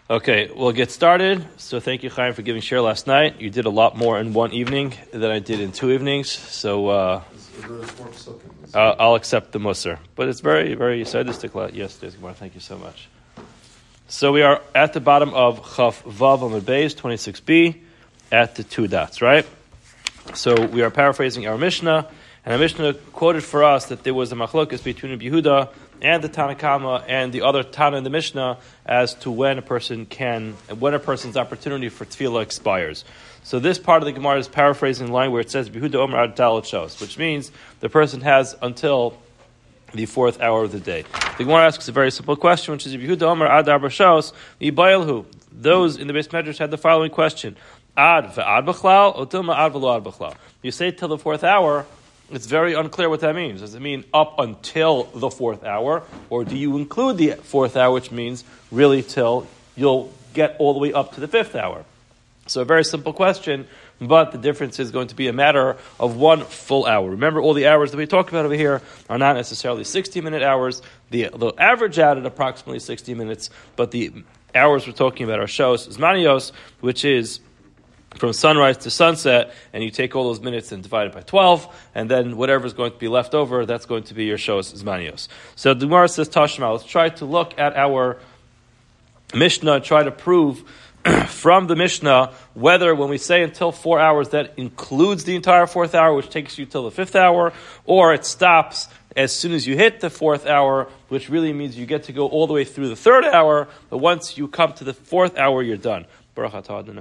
Okay, we'll get started. So thank you, Chaim, for giving share last night. You did a lot more in one evening than I did in 2 evenings. So I'll accept the Musar. But it's very, very sadistic yesterday's Gemara. Thank you so much. So we are at the bottom of Chaf Vav Amud Beis, 26b, at the 2 dots, right? So we are paraphrasing our Mishnah, and our Mishnah quoted for us that there was a machlokas between Rabbi Yehuda and the Tanna Kama and the other Tana in the Mishnah as to when a person's opportunity for tefillah expires. So this part of the Gemara is paraphrasing the line where it says Rabbi Yehuda Omer Ad Dalet Shos, which means the person has until the 4th hour of the day. The Gemara asks a very simple question, which is Rabbi Yehuda Omer Ad Arba Shos Yibayilhu. Those in the Beis Medrash had the following question: Ad ve'ad b'chlal, otilma ad v'lo ad b'chlal. You say till the 4th hour. It's very unclear what that means. Does it mean up until the 4th hour? Or do you include the 4th hour, which means really till you'll get all the way up to the 5th hour? So a very simple question, but the difference is going to be a matter of 1 full hour. Remember, all the hours that we talk about over here are not necessarily 60-minute hours. They'll average out at approximately 60 minutes, but the hours we're talking about are shos zmanios, which is from sunrise to sunset, and you take all those minutes and divide it by 12, and then whatever is going to be left over, that's going to be your shos zmanios. So the Gemara says, Tashma, let's try to look at our Mishnah and try to prove from the Mishnah whether when we say until 4 hours, that includes the entire 4th hour, which takes you till the 5th hour, or it stops as soon as you hit the 4th hour, which really means you get to go all the way through the 3rd hour, but once you come to the 4th hour, you're done. Gemara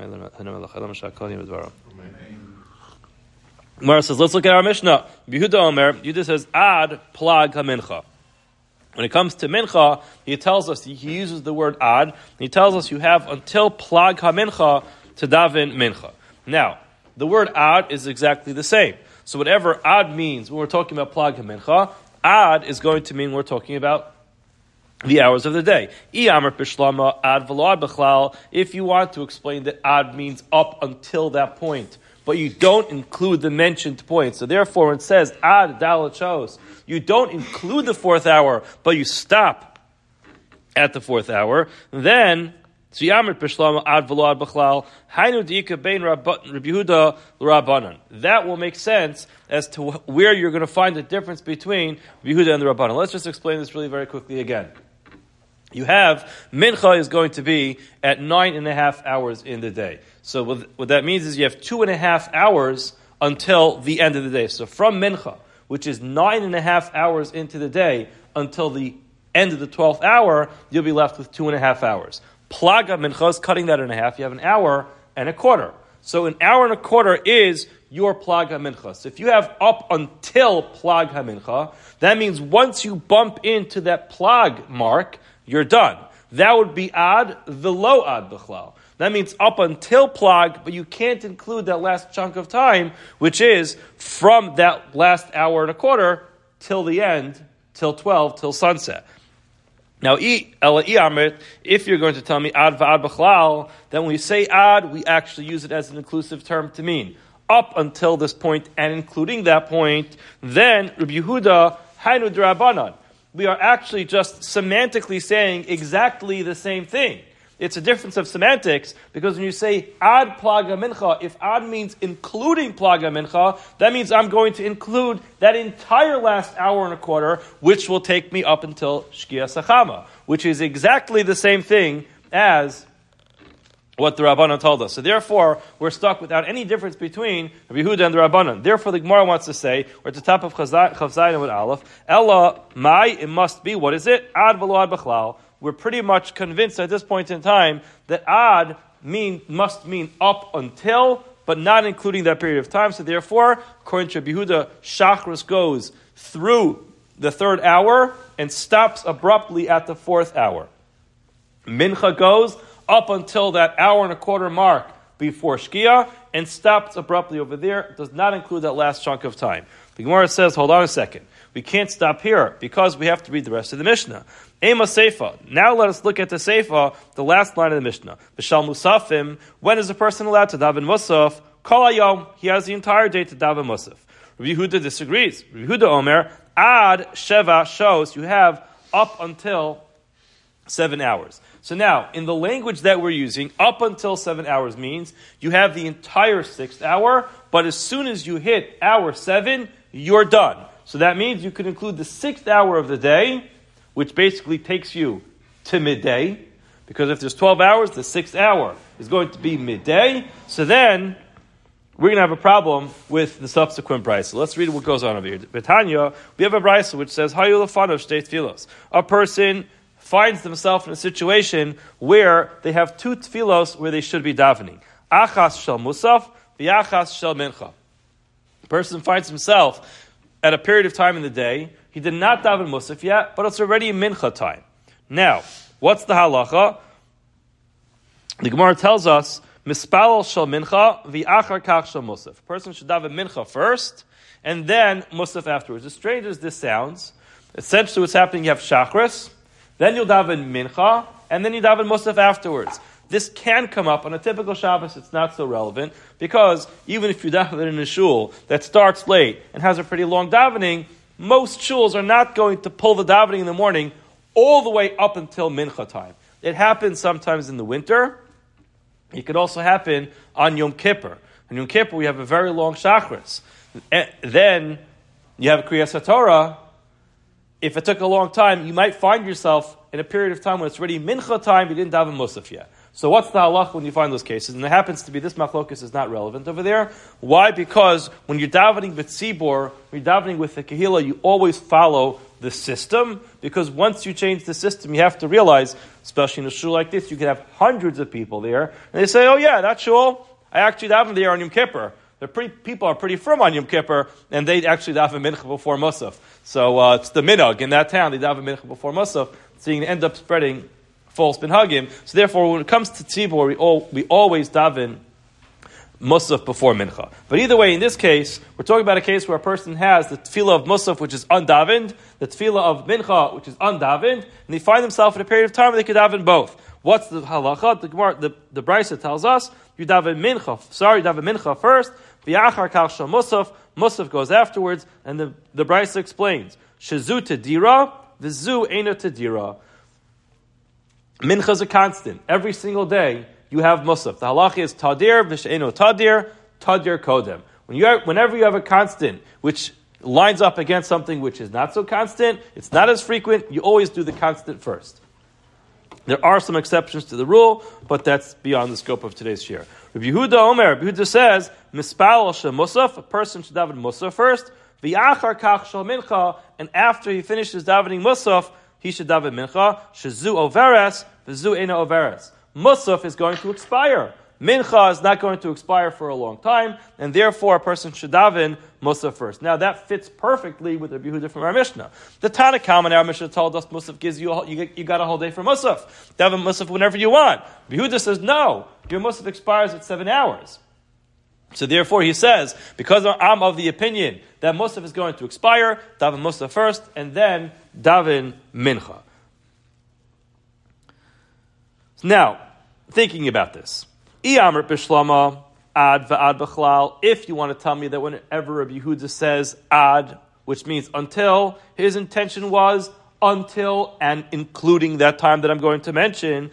says, let's look at our Mishnah. Yehuda Omer, Yehuda says, Ad plag ha-mincha. When it comes to mincha, he tells us, he uses the word ad, he tells us you have until plag ha-mincha to daven mincha. Now, the word ad is exactly the same. So whatever ad means when we're talking about plag ha-mincha, ad is going to mean we're talking about the hours of the day. If you want to explain that ad means up until that point, but you don't include the mentioned point. So therefore, when it says ad dalet shos, you don't include the 4th hour, but you stop at the 4th hour, then that will make sense as to where you're going to find the difference between Yehuda and the Rabbanan. Let's just explain this really very quickly again. You have, mincha is going to be at 9.5 hours in the day. So what that means is you have 2.5 hours until the end of the day. So from mincha, which is 9.5 hours into the day, until the end of the 12th hour, you'll be left with 2.5 hours. Plaga mincha is cutting that in half. You have 1 hour and a quarter. So 1 hour and a quarter is your plaga mincha. So if you have up until plag ha-mincha, that means once you bump into that plag mark, you're done. That would be ad v'lo ad b'chlal. That means up until plag, but you can't include that last chunk of time, which is from that last hour and a quarter till the end, till 12, till sunset. Now, if you're going to tell me ad v'ad b'chlal, then when we say ad, we actually use it as an inclusive term to mean up until this point and including that point, then Rabbi Yehuda hainu d'Rabbanan. We are actually just semantically saying exactly the same thing. It's a difference of semantics, because when you say ad plaga mincha, if ad means including plaga mincha, that means I'm going to include that entire last hour and a quarter, which will take me up until Shkia Sachama, which is exactly the same thing as what the Rabbanan told us. So therefore, we're stuck without any difference between Rabbi Yehuda and the Rabbanan. Therefore, the Gemara wants to say, we're at the top of Chav Zayin with Aleph, Ella Mai, it must be, what is it? Ad v'lo ad b'chlal. We're pretty much convinced at this point in time that ad must mean up until, but not including that period of time. So therefore, according to Rabbi Yehuda, Shachris goes through the 3rd hour and stops abruptly at the 4th hour. Mincha goes up until that hour and a quarter mark before Shkia, and stops abruptly over there. It does not include that last chunk of time. The Gemara says, hold on a second. We can't stop here, because we have to read the rest of the Mishnah. Ema Seifa. Now let us look at the Seifa, the last line of the Mishnah. B'shal Musafim. When is a person allowed to daven Musaf? Kol hayom. He has the entire day to daven Musaf. Rabbi Yehuda disagrees. Rabbi Yehuda Omer, Ad Sheva shows you have up until 7 hours. So now, in the language that we're using, up until 7 hours means you have the entire 6th hour, but as soon as you hit hour 7, you're done. So that means you could include the 6th hour of the day, which basically takes you to midday, because if there's 12 hours, the 6th hour is going to be midday. So then we're going to have a problem with the subsequent brisa. Let's read what goes on over here. Betanya, we have a brisa which says, Hayu lefanav shtei tfilos. A person finds themselves in a situation where they have 2 tfilos where they should be davening. Achas shel musaf, v'achas shel mincha. The person finds himself at a period of time in the day. He did not daven musaf yet, but it's already mincha time. Now, what's the halacha? The Gemara tells us, Mispalal shel mincha, v'achar kach shel musaf. A person should daven mincha first, and then musaf afterwards. As strange as this sounds, essentially what's happening, you have shachris, then you'll daven mincha, and then you daven musaf afterwards. This can come up on a typical Shabbos. It's not so relevant, because even if you daven in a shul that starts late and has a pretty long davening, most shuls are not going to pull the davening in the morning all the way up until mincha time. It happens sometimes in the winter. It could also happen on Yom Kippur. On Yom Kippur, we have a very long shachris. Then you have Kriyas HaTorah. If it took a long time, you might find yourself in a period of time when it's already mincha time, you didn't daven musaf yet. So what's the halach when you find those cases? And it happens to be this machlokas is not relevant over there. Why? Because when you're davening b'tzibor, when you're davening with the kehillah, you always follow the system, because once you change the system, you have to realize, especially in a shul like this, you can have hundreds of people there, and they say, oh yeah, that shul, I actually daven there on Yom Kippur. People are pretty firm on Yom Kippur, and they actually daven mincha before musaf. So it's the minhag in that town, they daven mincha before musaf, so you can end up spreading false minhagim. So therefore, when it comes to tzibor, we always daven musaf before mincha. But either way, in this case, we're talking about a case where a person has the tefillah of musaf, which is undavened, the tefillah of mincha, which is undavened, and they find themselves in a period of time where they could daven both. What's the halacha? The Brisa tells us, you daven mincha first, v'achar kach shel musaf goes afterwards, and the Brisa explains, shezu tedira, v'zu eino tedira. Mincha is a constant. Every single day, you have musaf. The halacha is tadir, v'she'eno tadir kodem. Whenever you have a constant which lines up against something which is not so constant, it's not as frequent, you always do the constant first. There are some exceptions to the rule, but that's beyond the scope of today's share. Rabbi Yehuda says, Mispal shel musaf, a person should daven musaf first, v'achar kach shel mincha, and after he finishes davening musaf, he should daven mincha, shezu overes, v'zu eino overes. Musaf is going to expire. Mincha is not going to expire for a long time, and therefore a person should daven musaf first. Now that fits perfectly with Rabbi Yehuda from our Mishnah. The Tana Kama in our Mishnah told us musaf gives you got a whole day for musaf. Daven musaf whenever you want. Rabbi Yehuda says no, your musaf expires at 7 hours. So therefore he says, because I'm of the opinion that musaf is going to expire, daven musaf first, and then daven mincha. Now, thinking about this, Iyamr b'shlama ad va'ad b'chlal. If you want to tell me that whenever Rabbi Yehuda says ad, which means until, his intention was until and including that time that I'm going to mention,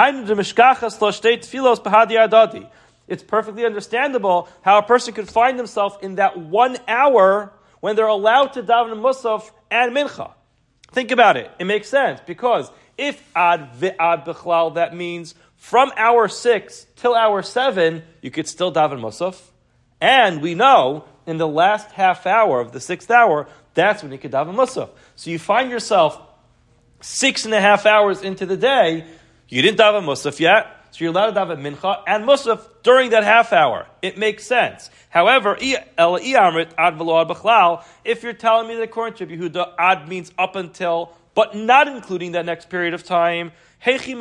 it's perfectly understandable how a person could find himself in that 1 hour when they're allowed to daven musaf and mincha. Think about it. It makes sense, because if ad v'ad b'chlal, that means from hour 6 till hour 7, you could still daven musaf. And we know in the last half hour of the 6th hour, that's when you could daven musaf. So you find yourself 6.5 hours into the day, you didn't daven musaf yet, so you're allowed to daven mincha and musaf during that half hour. It makes sense. However, if you're telling me that according to Rabbi Yehuda, ad means up until, but not including that next period of time, how are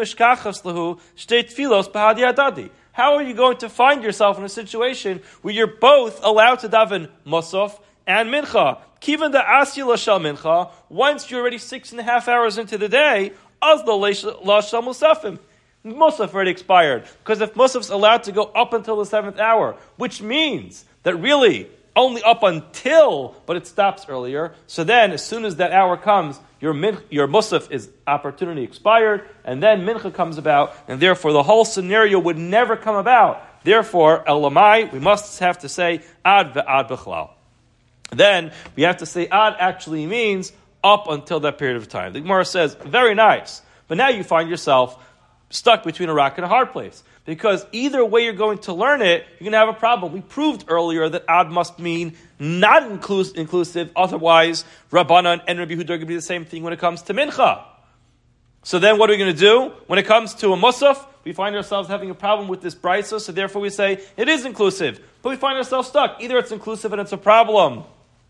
you going to find yourself in a situation where you're both allowed to daven musaf and mincha? Kivan da asila shel mincha, once you're already 6.5 hours into the day, az la shel musafim. Musaf already expired. Because if Musaf's allowed to go up until the 7th hour, which means that really only up until, but it stops earlier, so then as soon as that hour comes, your musaf is opportunity expired, and then mincha comes about, and therefore the whole scenario would never come about. Therefore, elamai, we must have to say ad ve'ad b'chlal. Then we have to say ad actually means up until that period of time. The Gemara says, very nice, but now you find yourself stuck between a rock and a hard place. Because either way you're going to learn it, you're going to have a problem. We proved earlier that ad must mean not inclusive, otherwise Rabbanan and Rabbi Yehuda are going to be the same thing when it comes to mincha. So then what are we going to do? When it comes to a musaf, we find ourselves having a problem with this brisa, so therefore we say it is inclusive. But we find ourselves stuck. Either it's inclusive and it's a problem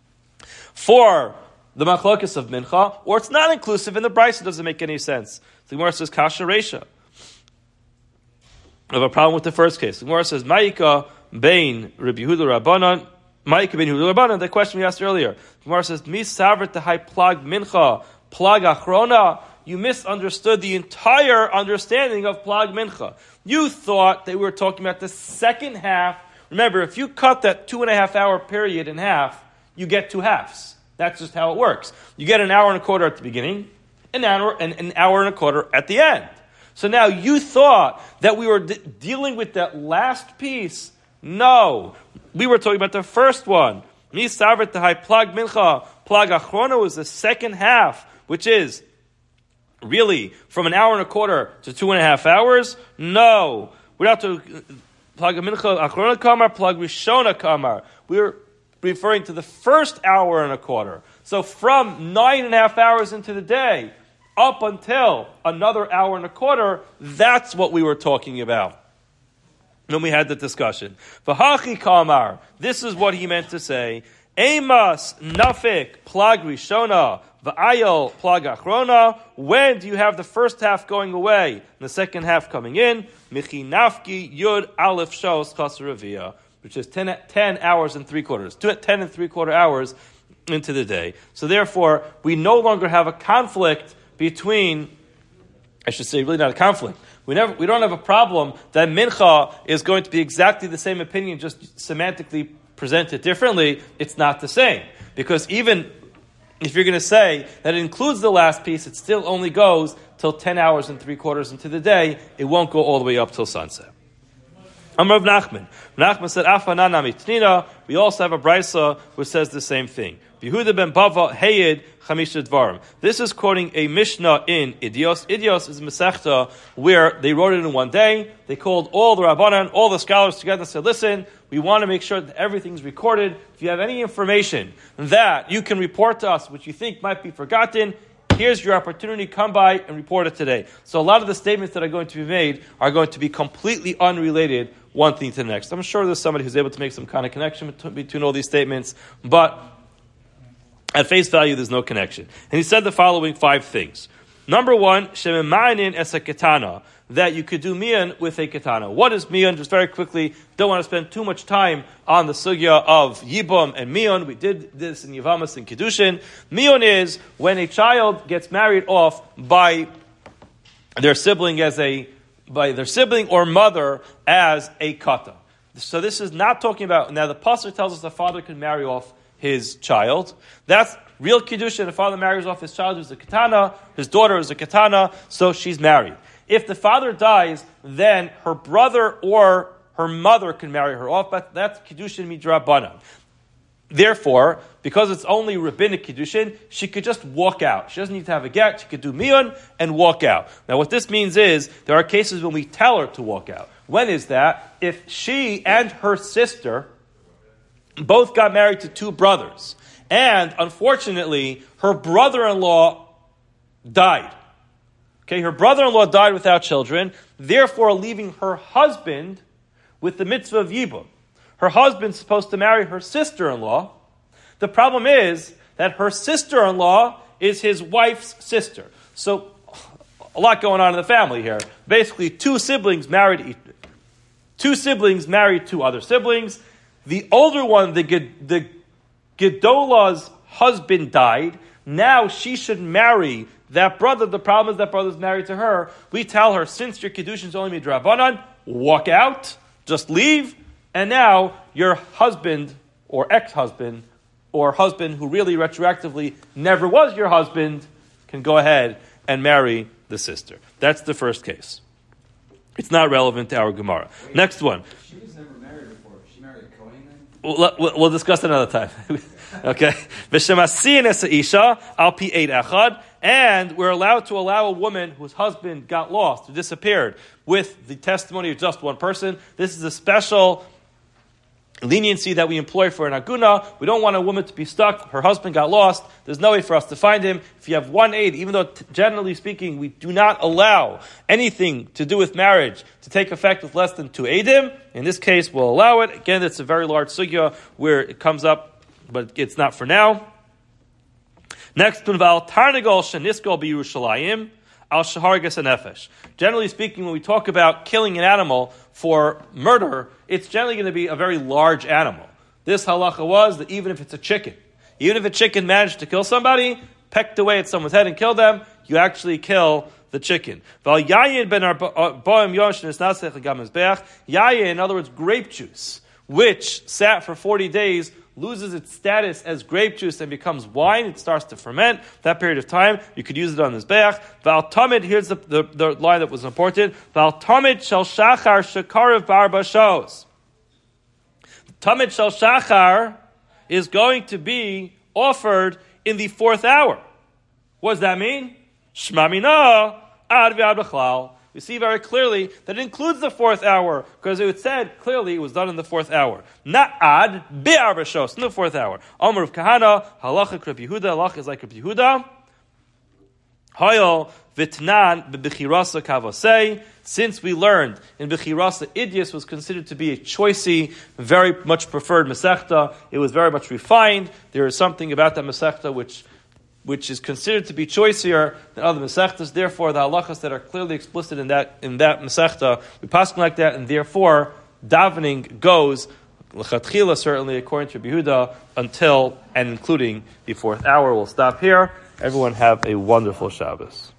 for the machlokes of mincha, or it's not inclusive and the brisa doesn't make any sense. The Gemara says, kasha reisha. I have a problem with the first case. The Gemara says, Ma'ika bein Rabbi Yehuda Rabbanan, Ma'ika bein Yehuda Rabbanan, the question we asked earlier. The Gemara says, Mi savrit tehai plag mincha, plag achrona. You misunderstood the entire understanding of plag mincha. You thought they were talking about the second half. Remember, if you cut that 2.5 hour period in half, you get 2 halves. That's just how it works. You get an hour and a quarter at the beginning, an hour and a quarter at the end. So now you thought that we were dealing with that last piece. No. We were talking about the first one. Mi savrit tehai plag mincha, plag achrona was the second half, which is really from an hour and a quarter to 2.5 hours. No. We're not to plag mincha achrona kamar, plag rishona kamar. We're referring to the first hour and a quarter. So from 9.5 hours into the day, up until another hour and a quarter, that's what we were talking about when we had the discussion. V'hachi kamar, this is what he meant to say. Emas nafik plag rishona v'ayel plag achrona. When do you have the first half going away and the second half coming in? Michi nafki yud aleph shos chasravia, which is 10 hours and 3/4. 10 and 3/4 hours into the day. So therefore, we no longer have a conflict between, I should say, really not a conflict. We don't have a problem that mincha is going to be exactly the same opinion, just semantically presented differently. It's not the same. Because even if you're going to say that it includes the last piece, it still only goes till 10 hours and 3/4 into the day. It won't go all the way up till sunset. Amar Rav Nachman. Nachman said, Afanana mitnina. We also have a brisa which says the same thing. Yehuda ben Bava Heyed Chamisha Dvarim. This is quoting a Mishnah in Idios. Idios is a Masechta where they wrote it in one day. They called all the Rabbanan, all the scholars together and said, listen, we want to make sure that everything's recorded. If you have any information that you can report to us, which you think might be forgotten, here's your opportunity. Come by and report it today. So a lot of the statements that are going to be made are going to be completely unrelated one thing to the next. I'm sure there's somebody who's able to make some kind of connection between all these statements, but at face value, there's no connection. And he said the following 5 things. Number 1, shememainin es a ketana, that you could do miyan with a ketana. What is miyan? Just very quickly, don't want to spend too much time on the sugya of yibum and miyan. We did this in Yavamas and Kiddushin. Miyan is when a child gets married off by their sibling or mother as a kata. So this is not talking about, now the pasuk tells us the father can marry off his child. That's real kiddushin. The father marries off his child who's a katana, his daughter is a katana, so she's married. If the father dies, then her brother or her mother can marry her off, but that's kiddushin midrabanan. Therefore, because it's only rabbinic kiddushin, she could just walk out. She doesn't need to have a get. She could do miyan and walk out. Now what this means is, there are cases when we tell her to walk out. When is that? If she and her sister both got married to 2 brothers, and unfortunately, her brother-in-law died. Okay, her brother-in-law died without children, therefore leaving her husband with the mitzvah of yibum. Her husband's supposed to marry her sister-in-law. The problem is that her sister-in-law is his wife's sister. So, a lot going on in the family here. Basically, 2 siblings married 2 other siblings. The older one, the Gedolah's husband died. Now she should marry that brother. The problem is that brother's married to her. We tell her, since your Kiddushin is only midrabanan, walk out, just leave, and now your husband or ex-husband or husband who really retroactively never was your husband can go ahead and marry the sister. That's the first case. It's not relevant to our Gemara. Next one. She was never married before. She married a Kohen then? We'll discuss it another time. Okay? And we're allowed to allow a woman whose husband got lost, who disappeared, with the testimony of just one person. This is a special leniency that we employ for an aguna. We don't want a woman to be stuck. Her husband got lost. There's no way for us to find him. If you have one aid, even though generally speaking, we do not allow anything to do with marriage to take effect with less than 2 aidim, in this case, we'll allow it. Again, it's a very large sugya where it comes up, but it's not for now. Next, Tunval Tarnagol Sheniskol B'Yerushalayim Al Shahargas Nefesh. Generally speaking, when we talk about killing an animal for murder, it's generally going to be a very large animal. This halacha was that even if it's a chicken, even if a chicken managed to kill somebody, pecked away at someone's head and killed them, you actually kill the chicken. Yayin, in other words, grape juice, which sat for 40 days, loses its status as grape juice and becomes wine. It starts to ferment. That period of time, you could use it on this beach. Val tamid, here's the line that was important. Val tamid shel shachar shekarav barba shos. Tamid shel shachar is going to be offered in the 4th hour. What does that mean? Shma mina ad v'ad b'chlal. We see very clearly that it includes the 4th hour, because it said clearly it was done in the 4th hour. Not ad, be'arba shos, in the 4th hour. Amar of Kahana, halacha Rabbi Yehuda, halacha is like Rabbi Yehuda. Hayol vitnan b'bechirasa kavosei. Since we learned in Bechirasa, Idyas was considered to be a choicey, very much preferred Masechta. It was very much refined. There is something about that Masechta which is considered to be choicier than other Masechtas. Therefore, the halachas that are clearly explicit in that Masechta, we pass like that, and therefore, davening goes, l'chatchila, certainly, according to Yehuda, until and including the 4th hour. We'll stop here. Everyone have a wonderful Shabbos.